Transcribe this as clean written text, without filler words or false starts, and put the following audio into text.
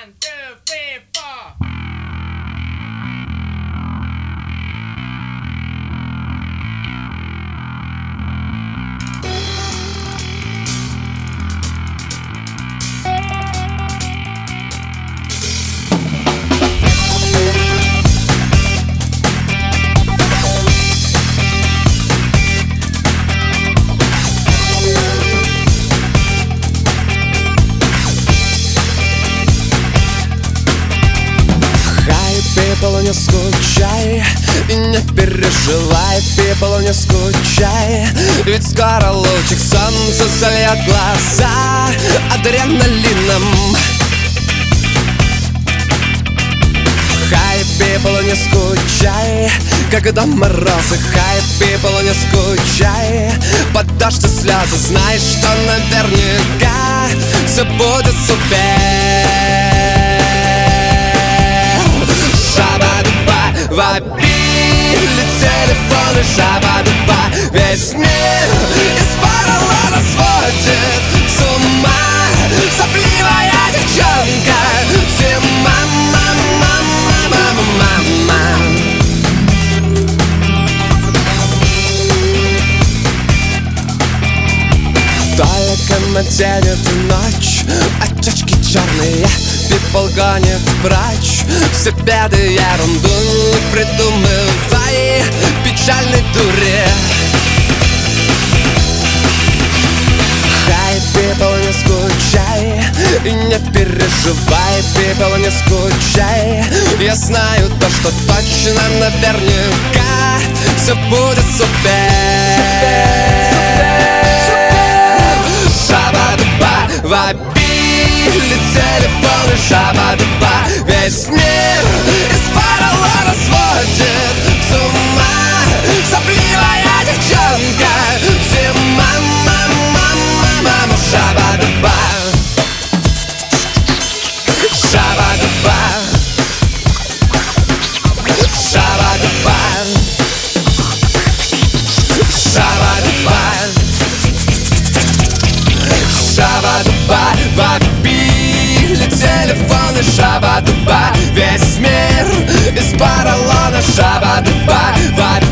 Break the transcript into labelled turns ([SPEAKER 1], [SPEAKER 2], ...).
[SPEAKER 1] One, two, three, four.
[SPEAKER 2] People, не скучай и не переживай, people, не скучай, ведь скоро лучик солнца зальет глаза адреналином. Hi, people, не скучай, когда морозы. Hi, people, не скучай, под дождь и слезы. Знай, что наверняка все будет супер. Вопили телефоны, шаба-дуба. Весь мир из поролона сводит с ума сопливая девчонка. Зима, мама, мама, мама. Только наденет ночь, очечки черные, people гонит прочь все беды, ерунду не придумывай, печальной дуре. Hi, people, не скучай и не переживай, people, не скучай. Я знаю то, что точно наверняка все будет супер. Шаба-дуба, вопили телефоны, шаба-дуба. Весь мир из поролона сводит с ума сопливая девчонка. Зима, мама, мама, шаба-дуба. Шаба-дуба, шаба-дуба, шаба-дуба. Шаба-дуба, вопили телефоны, шаба-дуба. Весь мир из поролона, шаба-дуба.